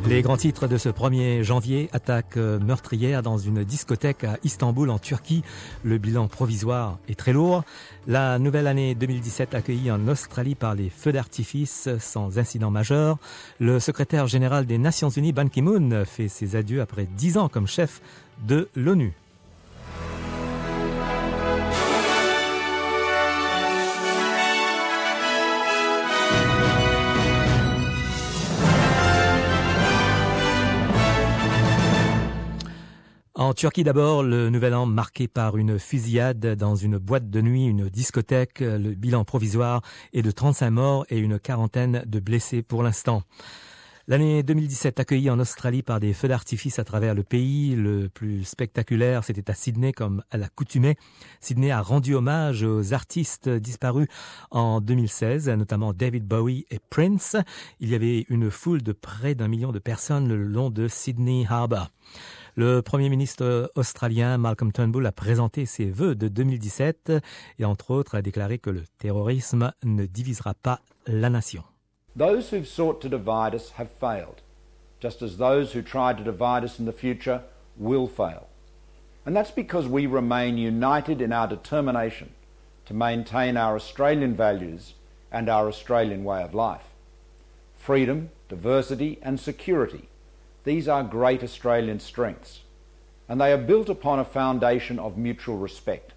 Les grands titres de ce 1er janvier, attaque meurtrière dans une discothèque à Istanbul en Turquie. Le bilan provisoire est très lourd. La nouvelle année 2017 accueillie en Australie par les feux d'artifice sans incident majeur. Le secrétaire général des Nations Unies, Ban Ki-moon, fait ses adieux après 10 ans comme chef de l'ONU. En Turquie d'abord, le nouvel an marqué par une fusillade dans une boîte de nuit, une discothèque. Le bilan provisoire est de 35 morts et une quarantaine de blessés pour l'instant. L'année 2017 accueillie en Australie par des feux d'artifice à travers le pays. Le plus spectaculaire, c'était à Sydney comme à l'accoutumée. Sydney a rendu hommage aux artistes disparus en 2016, notamment David Bowie et Prince. Il y avait une foule de près d'1 million de personnes le long de Sydney Harbour. Le Premier ministre australien Malcolm Turnbull a présenté ses vœux de 2017 et entre autres a déclaré que le terrorisme ne divisera pas la nation. Those who've sought to divide us have failed, just as those who try to divide us in the future will fail. And that's because we remain united in our determination to maintain our Australian values and our Australian way of life. Freedom, diversity and security. These are great Australian strengths, and they are built upon a foundation of mutual respect.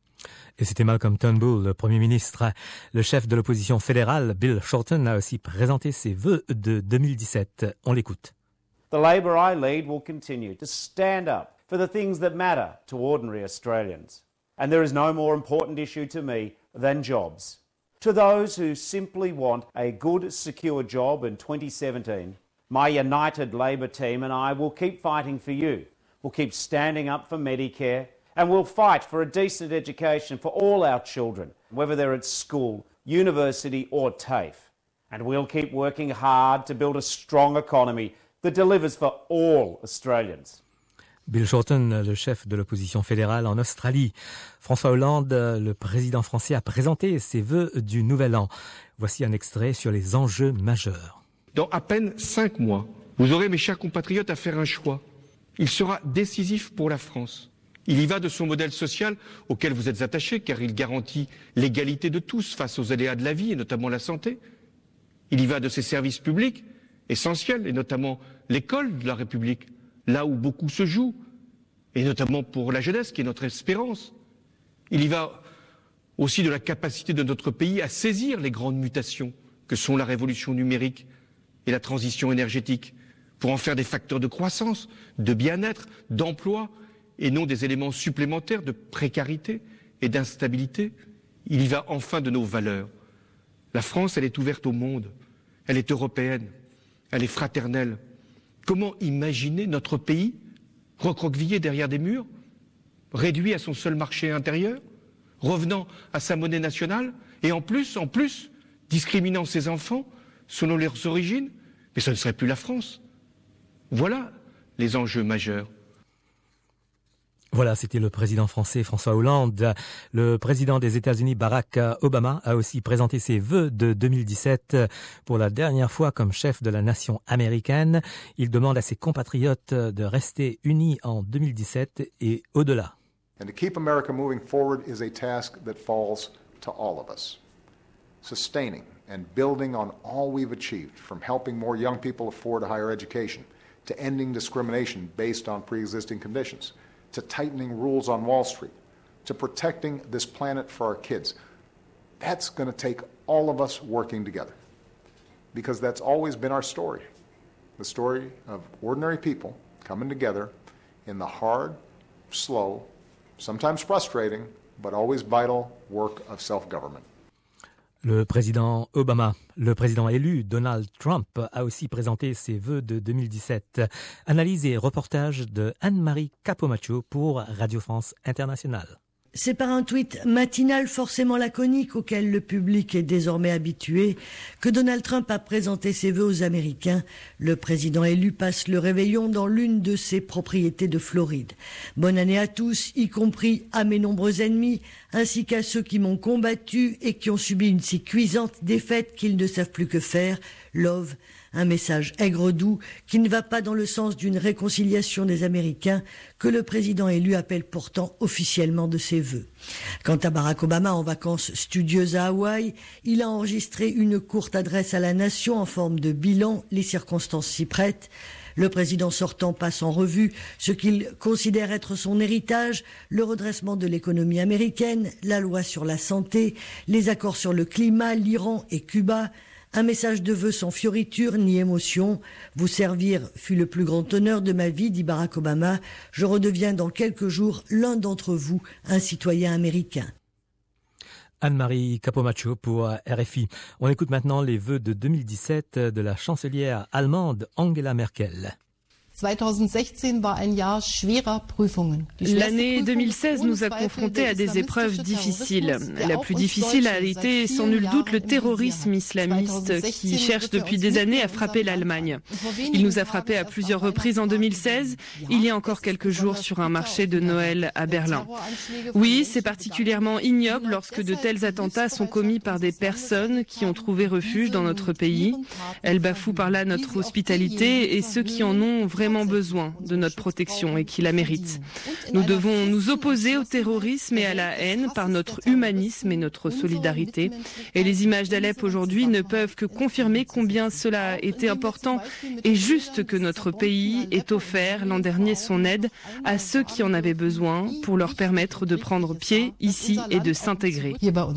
Et c'était Malcolm Turnbull, le Premier ministre. Le chef de l'opposition fédérale, Bill Shorten, a aussi présenté ses vœux de 2017. On l'écoute. The Labor I lead will continue to stand up for the things that matter to ordinary Australians. And there is no more important issue to me than jobs. To those who simply want a good, secure job in 2017, my united Labor team and I will keep fighting for you. We'll keep standing up for Medicare and we'll fight for a decent education for all our children, whether they're at school, university or TAFE. And we'll keep working hard to build a strong economy that delivers for all Australians. Bill Shorten, le chef de l'opposition fédérale en Australie. François Hollande, le président français, a présenté ses vœux du Nouvel An. Voici un extrait sur les enjeux majeurs. Dans à peine 5 mois, vous aurez, mes chers compatriotes, à faire un choix. Il sera décisif pour la France. Il y va de son modèle social auquel vous êtes attachés, car il garantit l'égalité de tous face aux aléas de la vie, et notamment la santé. Il y va de ses services publics essentiels, et notamment l'école de la République, là où beaucoup se joue, et notamment pour la jeunesse, qui est notre espérance. Il y va aussi de la capacité de notre pays à saisir les grandes mutations que sont la révolution numérique et la transition énergétique, pour en faire des facteurs de croissance, de bien-être, d'emploi, et non des éléments supplémentaires de précarité et d'instabilité. Il y va enfin de nos valeurs. La France, elle est ouverte au monde, elle est européenne, elle est fraternelle. Comment imaginer notre pays recroquevillé derrière des murs, réduit à son seul marché intérieur, revenant à sa monnaie nationale, et en plus, discriminant ses enfants selon leurs origines? Mais ce ne serait plus la France. Voilà les enjeux majeurs. Voilà, c'était le président français François Hollande. Le président des États-Unis Barack Obama a aussi présenté ses vœux de 2017 pour la dernière fois comme chef de la nation américaine. Il demande à ses compatriotes de rester unis en 2017 et au-delà. And to keep America moving forward is a task that falls to all of us. Sustaining and building on all we've achieved, from helping more young people afford a higher education, to ending discrimination based on pre-existing conditions, to tightening rules on Wall Street, to protecting this planet for our kids. That's going to take all of us working together, because that's always been our story. The story of ordinary people coming together in the hard, slow, sometimes frustrating, but always vital work of self-government. Le président Obama, le président élu Donald Trump a aussi présenté ses vœux de 2017. Analyse et reportage de Anne-Marie Capomacho pour Radio France Internationale. C'est par un tweet matinal forcément laconique auquel le public est désormais habitué que Donald Trump a présenté ses vœux aux Américains. Le président élu passe le réveillon dans l'une de ses propriétés de Floride. Bonne année à tous, y compris à mes nombreux ennemis, ainsi qu'à ceux qui m'ont combattu et qui ont subi une si cuisante défaite qu'ils ne savent plus que faire. Love, Un message aigre-doux qui ne va pas dans le sens d'une réconciliation des Américains que le président élu appelle pourtant officiellement de ses vœux. Quant à Barack Obama, en vacances studieuses à Hawaï, il a enregistré une courte adresse à la nation en forme de bilan, les circonstances s'y prêtent. Le président sortant passe en revue ce qu'il considère être son héritage, le redressement de l'économie américaine, la loi sur la santé, les accords sur le climat, l'Iran et Cuba. Un message de vœux sans fioriture ni émotion. Vous servir fut le plus grand honneur de ma vie, dit Barack Obama. Je redeviens dans quelques jours l'un d'entre vous, un citoyen américain. Anne-Marie Capomacho pour RFI. On écoute maintenant les vœux de 2017 de la chancelière allemande Angela Merkel. L'année 2016 nous a confrontés à des épreuves difficiles. La plus difficile a été sans nul doute le terrorisme islamiste qui cherche depuis des années à frapper l'Allemagne. Il nous a frappés à plusieurs reprises en 2016, il y a encore quelques jours sur un marché de Noël à Berlin. Oui, c'est particulièrement ignoble lorsque de tels attentats sont commis par des personnes qui ont trouvé refuge dans notre pays. Elles bafouent par là notre hospitalité et ceux qui en ont vraiment besoin de notre protection et qui la méritent. Nous devons nous opposer au terrorisme et à la haine par notre humanisme et notre solidarité. Et les images d'Alep aujourd'hui ne peuvent que confirmer combien cela a été important et juste que notre pays ait offert l'an dernier son aide à ceux qui en avaient besoin pour leur permettre de prendre pied ici et de s'intégrer.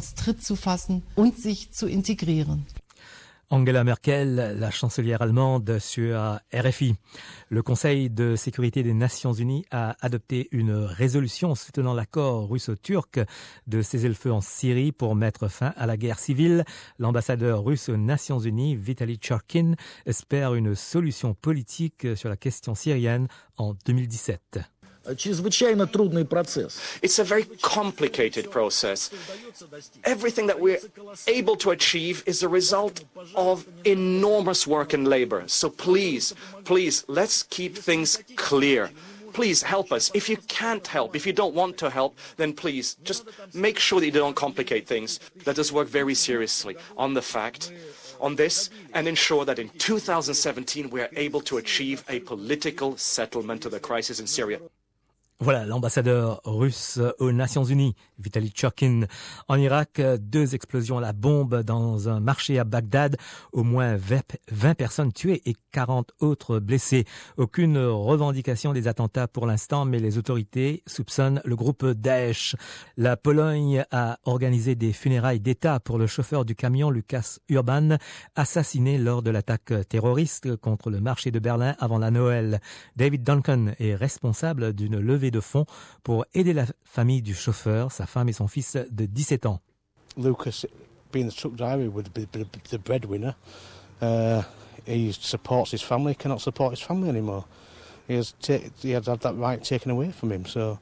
Angela Merkel, la chancelière allemande sur RFI. Le Conseil de sécurité des Nations Unies a adopté une résolution soutenant l'accord russo-turc de cesser le feu en Syrie pour mettre fin à la guerre civile. L'ambassadeur russe aux Nations Unies, Vitaly Churkin, espère une solution politique sur la question syrienne en 2017. It's a very complicated process. Everything that we're able to achieve is a result of enormous work and labor. So please, let's keep things clear. Please help us. If you can't help, if you don't want to help, then please just make sure that you don't complicate things. Let us work very seriously on this and ensure that in 2017 we are able to achieve a political settlement to the crisis in Syria. Voilà, l'ambassadeur russe aux Nations Unies, Vitaly Churkin. En Irak, 2 explosions à la bombe dans un marché à Bagdad. Au moins 20 personnes tuées et 40 autres blessées. Aucune revendication des attentats pour l'instant, mais les autorités soupçonnent le groupe Daesh. La Pologne a organisé des funérailles d'État pour le chauffeur du camion Lukas Urban, assassiné lors de l'attaque terroriste contre le marché de Berlin avant la Noël. David Duncan est responsable d'une levée de fonds pour aider la famille du chauffeur, sa femme et son fils de 17 ans. Lucas, being the truck driver, would be the breadwinner. He supports his family, cannot support his family anymore. He has had that right taken away from him. So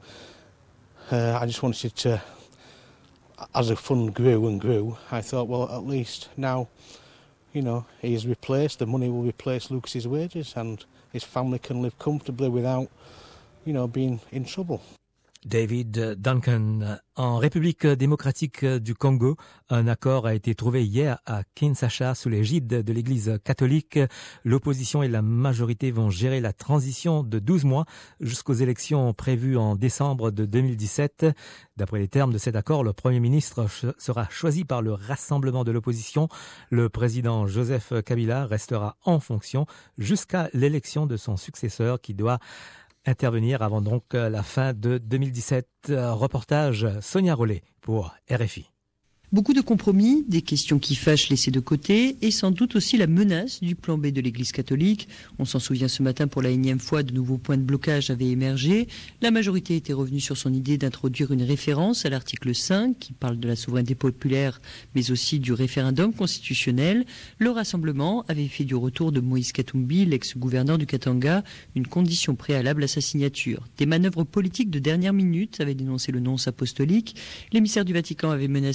I just wanted to, as the fund grew and grew, I thought, well, at least now, he is replaced, the money will replace Lucas's wages and his family can live comfortably without being in trouble. David Duncan. En République démocratique du Congo, un accord a été trouvé hier à Kinshasa sous l'égide de l'Église catholique. L'opposition et la majorité vont gérer la transition de 12 mois jusqu'aux élections prévues en décembre de 2017. D'après les termes de cet accord, le Premier ministre sera choisi par le rassemblement de l'opposition. Le président Joseph Kabila restera en fonction jusqu'à l'élection de son successeur qui doit intervenir avant donc la fin de 2017. Reportage Sonia Rollet pour RFI. Beaucoup de compromis, des questions qui fâchent laissées de côté et sans doute aussi la menace du plan B de l'Église catholique. On s'en souvient ce matin pour la énième fois, de nouveaux points de blocage avaient émergé. La majorité était revenue sur son idée d'introduire une référence à l'article 5 qui parle de la souveraineté populaire mais aussi du référendum constitutionnel. Le Rassemblement avait fait du retour de Moïse Katumbi, l'ex-gouverneur du Katanga, une condition préalable à sa signature. Des manœuvres politiques de dernière minute avaient dénoncé le nonce apostolique. L'émissaire du Vatican avait menacé d'établir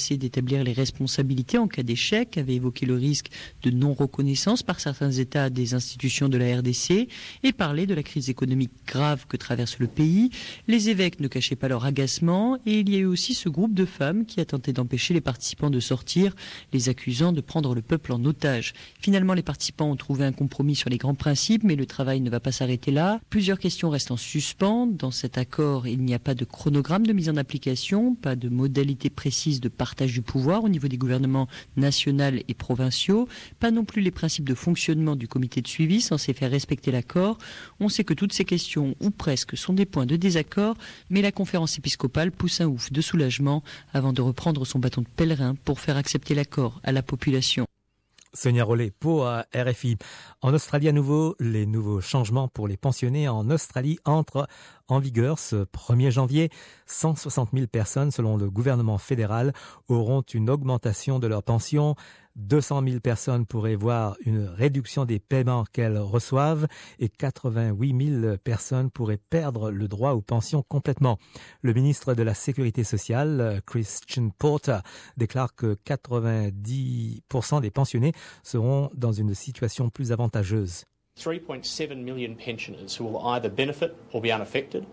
rétablir les responsabilités en cas d'échec, avait évoqué le risque de non-reconnaissance par certains États des institutions de la RDC et parlé de la crise économique grave que traverse le pays. Les évêques ne cachaient pas leur agacement et il y a eu aussi ce groupe de femmes qui a tenté d'empêcher les participants de sortir, les accusant de prendre le peuple en otage. Finalement, les participants ont trouvé un compromis sur les grands principes, mais le travail ne va pas s'arrêter là. Plusieurs questions restent en suspens. Dans cet accord, il n'y a pas de chronogramme de mise en application, pas de modalité précise de partage du pouvoir au niveau des gouvernements nationaux et provinciaux, pas non plus les principes de fonctionnement du comité de suivi censé faire respecter l'accord. On sait que toutes ces questions, ou presque, sont des points de désaccord, mais la conférence épiscopale pousse un ouf de soulagement avant de reprendre son bâton de pèlerin pour faire accepter l'accord à la population. Sonia Rollet pour RFI. En Australie à nouveau, les nouveaux changements pour les pensionnés en Australie entrent en vigueur ce 1er janvier. 160 000 personnes, selon le gouvernement fédéral, auront une augmentation de leur pension. 200 000 personnes pourraient voir une réduction des paiements qu'elles reçoivent et 88 000 personnes pourraient perdre le droit aux pensions complètement. Le ministre de la Sécurité sociale, Christian Porter, déclare que 90% des pensionnés seront dans une situation plus avantageuse. 3.7 million pensioners who will either benefit or be unaffected.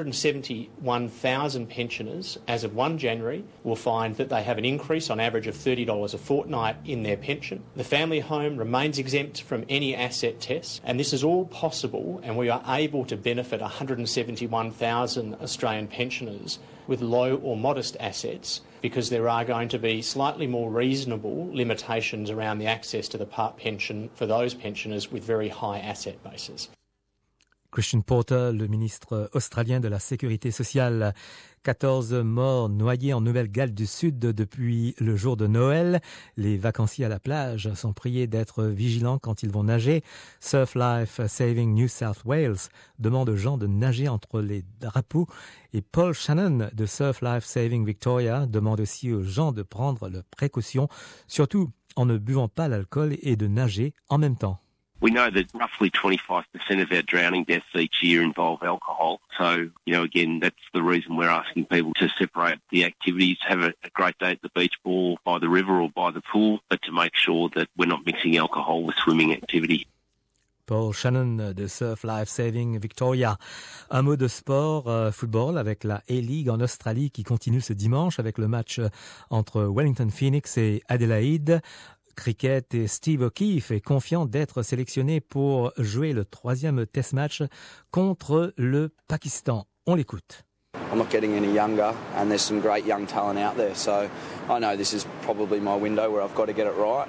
171,000 pensioners as of 1 January will find that they have an increase on average of $30 a fortnight in their pension. The family home remains exempt from any asset tests, and this is all possible, and we are able to benefit 171,000 Australian pensioners with low or modest assets, because there are going to be slightly more reasonable limitations around the access to the part pension for those pensioners with very high asset bases. Christian Porter, le ministre australien de la Sécurité sociale. 14 morts noyés en Nouvelle-Galles du Sud depuis le jour de Noël. Les vacanciers à la plage sont priés d'être vigilants quand ils vont nager. Surf Life Saving New South Wales demande aux gens de nager entre les drapeaux. Et Paul Shannon de Surf Life Saving Victoria demande aussi aux gens de prendre leurs précautions, surtout en ne buvant pas l'alcool et de nager en même temps. We know that roughly 25% of our drowning deaths each year involve alcohol. So, again, that's the reason we're asking people to separate the activities, have a great day at the beach or by the river or by the pool, but to make sure that we're not mixing alcohol with swimming activity. Paul Shannon de Surf Life Saving Victoria. Un mot de sport, football avec la A-League en Australie qui continue ce dimanche avec le match entre Wellington Phoenix et Adelaide. Cricket et Steve O'Keefe est confiant d'être sélectionné pour jouer le 3e test match contre le Pakistan. On l'écoute. I'm not getting any younger and there's some great young talent out there. So I know this is probably my window where I've got to get it right.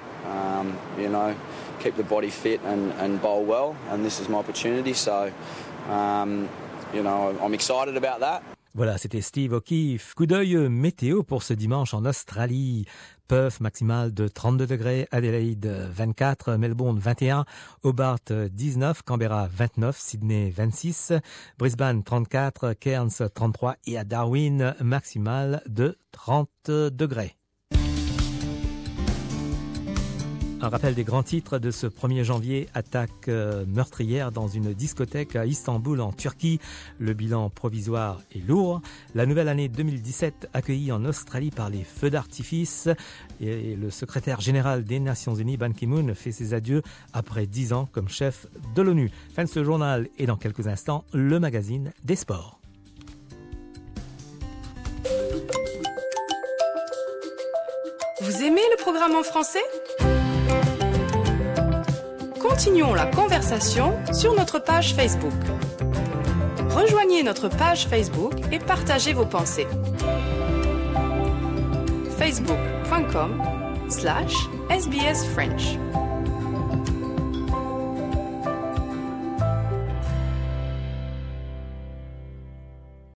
Keep the body fit and bowl well. And this is my opportunity. So, I'm excited about that. Voilà, c'était Steve O'Keefe. Coup d'œil météo pour ce dimanche en Australie. Perth maximale de 32 degrés, Adelaide 24, Melbourne 21, Hobart 19, Canberra 29, Sydney 26, Brisbane 34, Cairns 33 et à Darwin maximale de 30 degrés. Un rappel des grands titres de ce 1er janvier, attaque meurtrière dans une discothèque à Istanbul en Turquie. Le bilan provisoire est lourd. La nouvelle année 2017 accueillie en Australie par les feux d'artifice. Et le secrétaire général des Nations Unies, Ban Ki-moon, fait ses adieux après 10 ans comme chef de l'ONU. Fin de ce journal et dans quelques instants, le magazine des sports. Vous aimez le programme en français ? Continuons la conversation sur notre page Facebook. Rejoignez notre page Facebook et partagez vos pensées. facebook.com/sbsfrench